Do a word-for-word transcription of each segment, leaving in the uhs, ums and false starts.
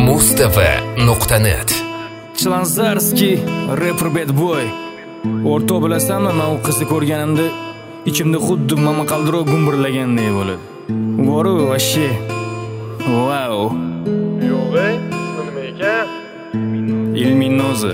Mustv nuqta net. Chlanzarskiy, rapper bad boy. O'rtoq bilasanmi, men u qizni ko'rganimda ichimda xuddi momaqaldirov gumburlaganday bo'ladi. Voru, vashshe. Wow. Yo'g'e, nima ekan? Ilminoza.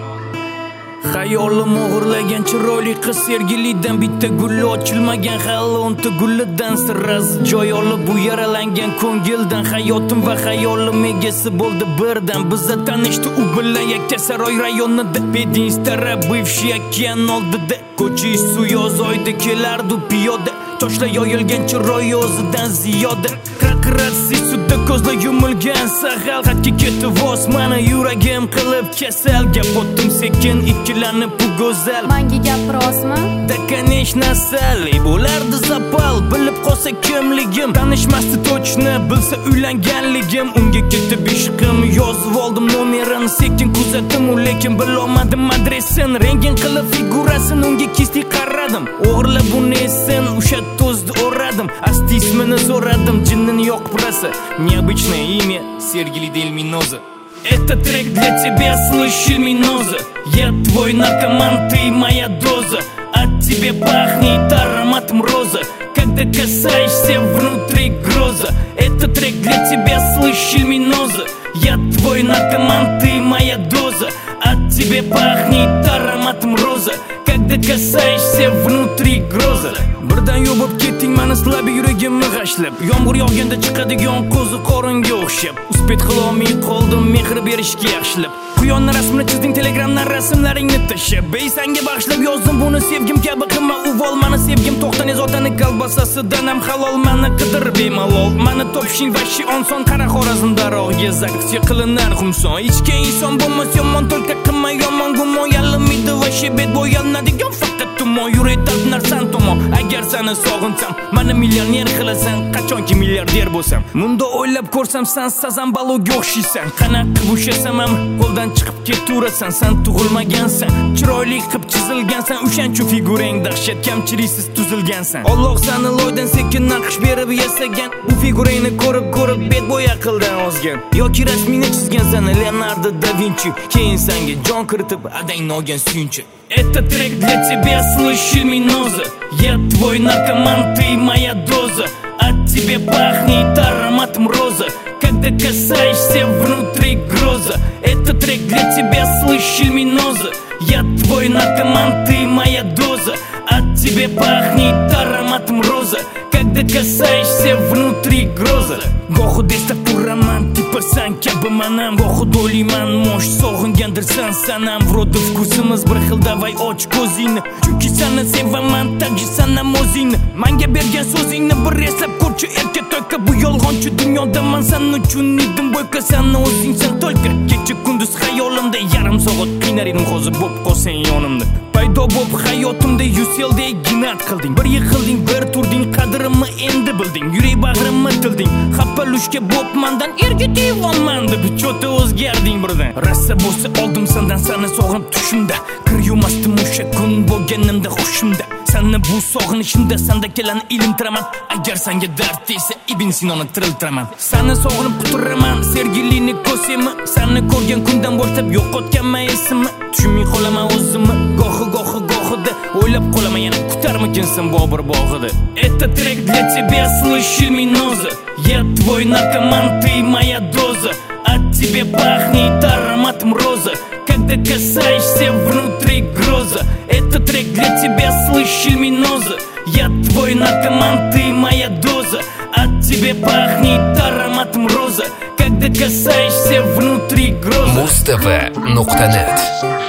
Xayolim o'g'irlagan chiroyli qiz sergilidan bitta gul ochilmagan hali o'nta gullidan sirraz joy olib bu yaralangan ko'ngildan hayotim va xayolim egasi bo'ldi birdan bizda tanishdi u bilan Yakkasaroy rayonida Pedinstara bывший okean oldida ko'cha suv yoz oyda kelardi piyoda toshlar yoyilgan chiroy o'zidan ziyoda qirqirasi sudda ko'zlar yumilgan sahal xatga ketib voz mani yuragim qilib kasal gap o'tdim sekin ikkilanib bu go'zal menga gap rostmi? Da конечно sali bo'lardi zapal bilib qolsa kimligim tanishmasdi точно bilsa uylanganligim unga ketib ishqim yozib oldim nomerini sekin kuzatdim u lekin bilolmadim adresini rengin qilib figurasini unga kislik qaradim o'g'irlab uni esin o'sha to'zdi o'radim asti ismini so'radim jinnini yoqib rasa необычное имя Сергей Дельминоза. Это трек для тебя, слышь, Ильминоза. Я твой наркоман, ты моя доза. От тебя пахнет ароматом роза. Когда касаешься, внутри гроза. Это трек для тебя, слышь, Ильминоза. Я твой наркоман, ты моя доза. От тебя пахнет ароматом роза. Когда касаешься, внутри гроза. Birdan yobib ketding meni silab yuragimni g'ashlab yomg'ir yog'ganda chiqadigan qo'zi qoringa o'xshab uspet qilolmay qoldim mehr berishga yaxshilab quyonni rasmini chizding telegramdan rasmlaringni tashlab beysanga bag'ishlab yozdim buni sevgim kabi qilma uvol meni sevgim to'xtani zotani kolbasasidan ham halol meni qidir bemalol meni topishing vashi oson qara xorazm darog'iga zaksiya qilinar xumson ichgan inson bo'lmas yomon только qilma yomon gumon yalimidi vashi bed bo'yalnadigan faqat tumon yurakdan narsan tomon agar seni sog'insam meni millioner qilasan qachonki milliarder bo'lsam bunda o'ylab ko'rsam sen sazan baloga o'xshaysan qanaqa bo'shasan ham qo'ldan chiqib keturasan sen tug'ilmagansan chiroyli qilib chizilgansan o'shancha figurang dahshat kamchiliksiz tuzilgansan Alloh seni loydan sekin naqsh berib yasagan bu figurangni ko'rib ko'rib bet bo'ya qildan ozgan yoki rasmingni chizgansan Leonardo da Vinci keyin senga jon kiritib adangni olgan suyunchi. Это трек для тебя, слышь, Ильминоза. Я твой наркоман, ты моя доза. От тебя пахнет ароматом роза. Когда касаешься, внутри гроза. Это трек для тебя, слышь, Ильминоза. Я твой наркоман, ты моя доза. От тебя пахнет ароматом роза. Когда касаешься, внутри гроза. Go'xud esda puraman, tipa san kabi manam Go'xud o'ylayman, mosh sog'ingandirsan sanam Вроде vkusimiz bir xil, davay och ko'zingni Chunki seni sevaman, takji sanam o'zingni Menga bergan so'zingni bir eslab ko'rchi erka to'ka Bu yolg'onchi dunyoda men sen uchun edim bo'yka Seni o'zingsan to'lka Kecha kunduz xayolimda yarim soat qiynar edim hozir bo'p qolsang yonimda Paydo bo'p hayotimda yuz yilday ginat qilding Bir yiqilding, bir turding, qadrimni endi bilding Yurak bag'rimni tilding, xapalushga bo'p mandan erga deyvonman deb cho'ta o'zgarding birdan Rassa bo'lsa oldim sendan seni sog'inib tushimda Kir yumasdim o'sha kun bo'lganimda xushimda Seni bu sog'inishimda senda kelani ilimtiraman Agar senga dard tegsa Ibn Sinoni tiriltiraman Seni sog'inib quturaman sergilini ko'semi Seni ko'rgan kundan boshlab yo'qotganman esimni Tushunmay qolaman o'zimni gohi gohi gohida o'ylab qolaman yana kutarmikinsan Bobur bog'ida. Это трек для тебя, слышь, Ильминоза. Я твой наркоман, ты моя доза. От тебя пахнет ароматом роза. Когда касаешься, внутри гроза. Это трек для тебя, слышь, Ильминоза. Я твой наркоман, ты моя доза. От тебя пахнет ароматом роза. Когда касаешься, внутри гроза. Mustv nuqta net.